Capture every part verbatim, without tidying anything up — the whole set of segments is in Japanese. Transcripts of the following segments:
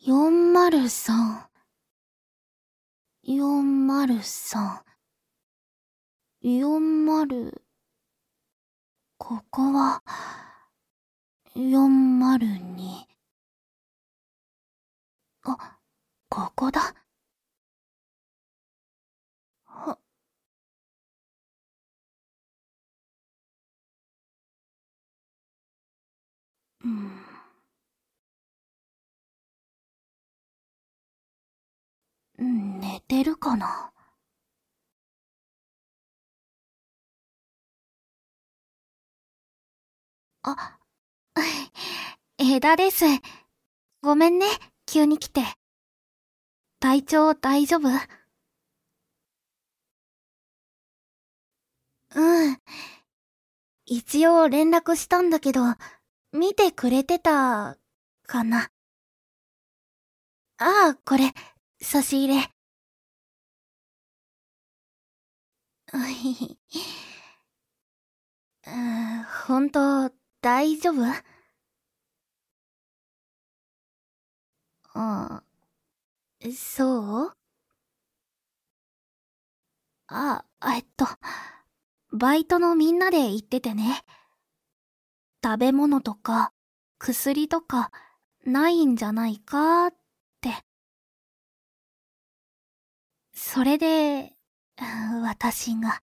よんまるさん、よんまるさん、よんまる、ここは、よんまるに。あ、ここだ。は、うん。寝てるかな。あ、枝です。ごめんね、急に来て。体調大丈夫？うん。一応連絡したんだけど、見てくれてた、かな。ああ、これ、差し入れ。うひひ。うーん、ほんと、大丈夫？ああ、そう？あ、えっと、バイトのみんなで行っててね。食べ物とか、薬とか、ないんじゃないかって。それで、うん私が。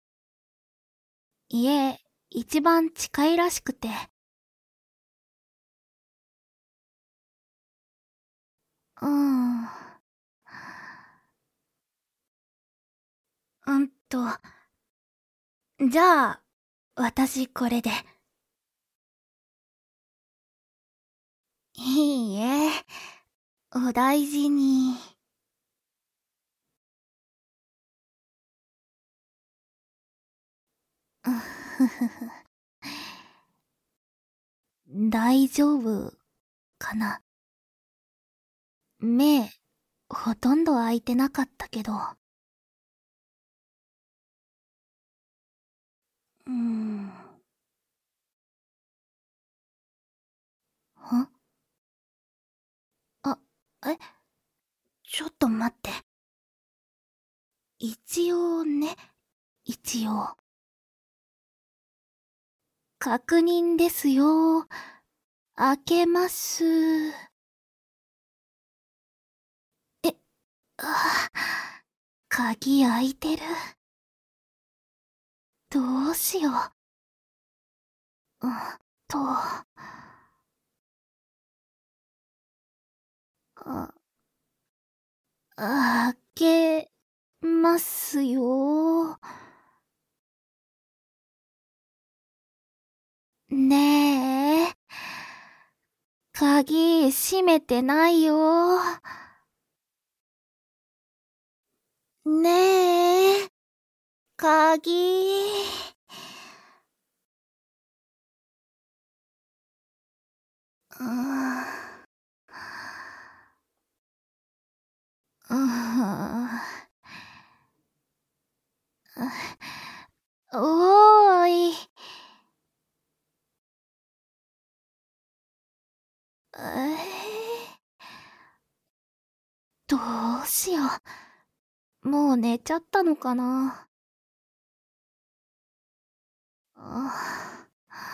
家、一番近いらしくて。うーん。うんと、じゃあ、私これで。いいえ、お大事に。うふふふ。大丈夫かな。目、ほとんど開いてなかったけど。うーん。んあ、え、ちょっと待って。一応ね、一応。確認ですよ。開けます。え、あ、鍵開いてる。どうしよう。うんと、あ、開けますよ。ねえ。鍵閉めてないよ。ねえ。鍵。うーん。うーん。おーい。えー、どうしよう。もう寝ちゃったのかな。あ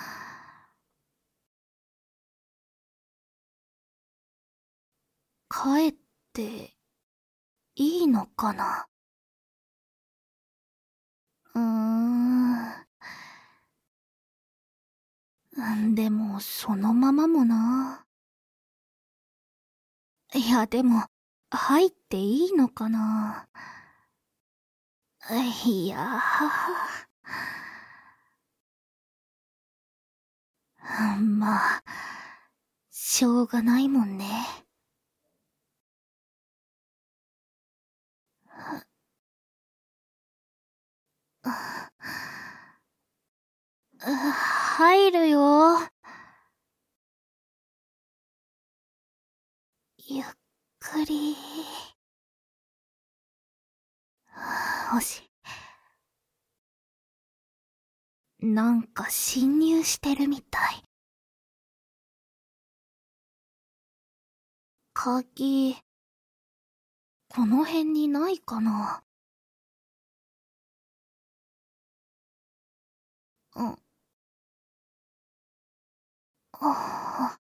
帰っていいのかな。うーん。でも、そのままもな。いや、でも、入っていいのかな。いやー、まあ、しょうがないもんね。入るよ。ゆっくり。よし。なんか侵入してるみたい。 鍵、この辺にないかな。うん。あ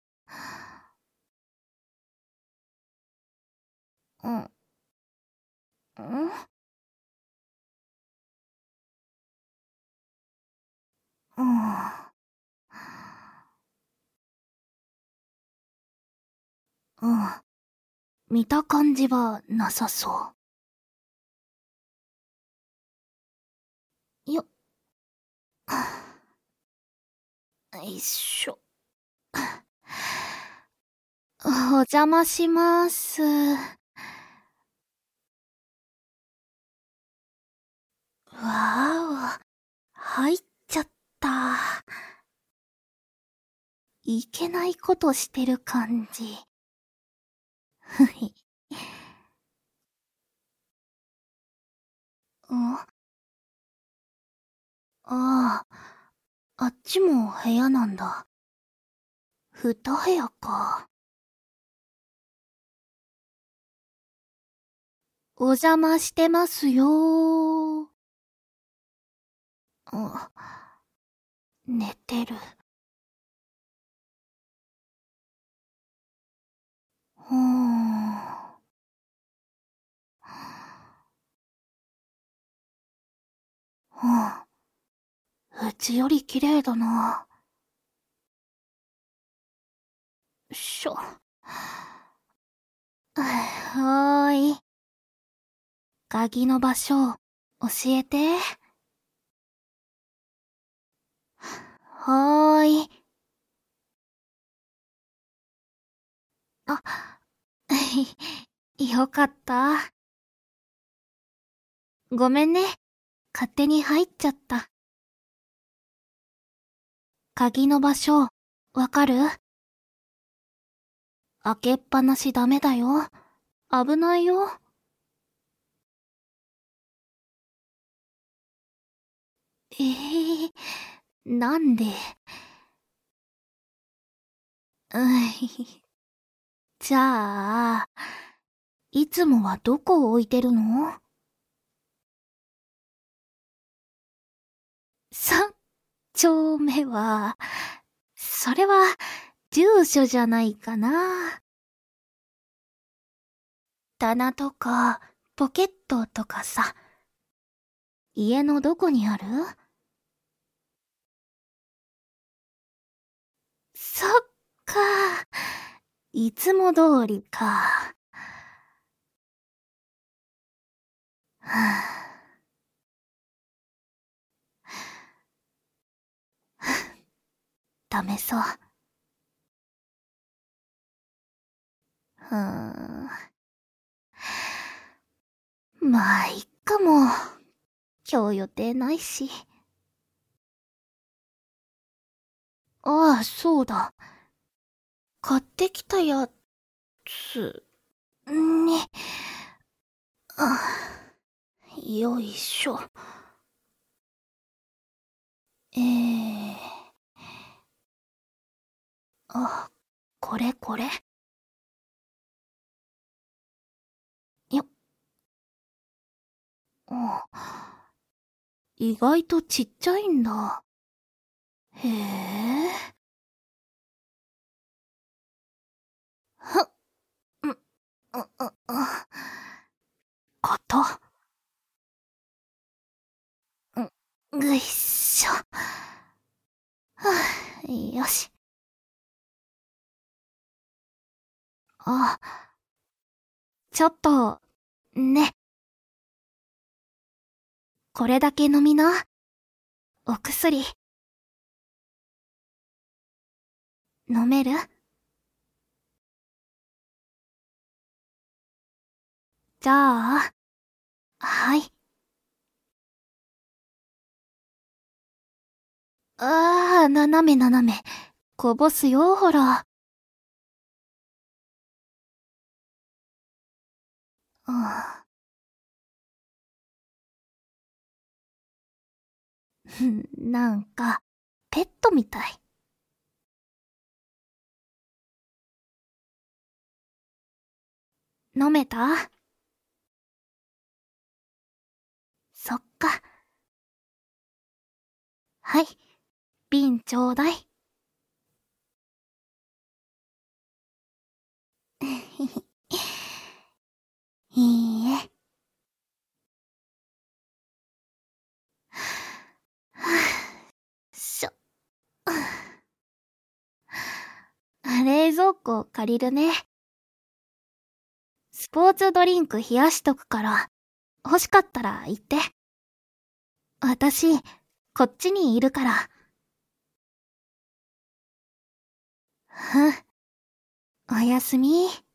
あ、うん。うんうん。うん。見た感じはなさそう。よっ。よいしょ。お邪魔します。わーお、入っちゃった。いけないことしてる感じ。ふひ。んああ、あっちも部屋なんだ。二部屋か。お邪魔してますよー。あ、寝てる。うーん。うん。うちより綺麗だな。しょ。はーい。鍵の場所、教えて。はーい。あ、よかった。ごめんね。勝手に入っちゃった。鍵の場所、わかる？開けっぱなしダメだよ。危ないよ。ええー、なんで？うん。じゃあ、いつもはどこを置いてるの？三丁目は、それは、住所じゃないかな。棚とか、ポケットとかさ。家のどこにある？そっか。いつも通りか。はぁダメそう。うーん。まあ、いっかも。今日予定ないし。ああ、そうだ。買ってきたやつ、に、あ、よいしょ。えー、あ、これこれ。よっ、うん。意外とちっちゃいんだ。へえ。ふっ、ん、う、う、う、こと。ん、ぐいっしょ。はぁ、よし。あ、ちょっと、ね。これだけ飲みな。お薬。飲める？じゃあ、はい。ああ、斜め斜め。こぼすよ、ほら。うん。なんか、ペットみたい。 飲めた？そっか。はい、瓶ちょうだい。いいえ。はぁ、しょ。冷蔵庫借りるね。スポーツドリンク冷やしとくから、欲しかったら言って。私、こっちにいるから。うん。おやすみ。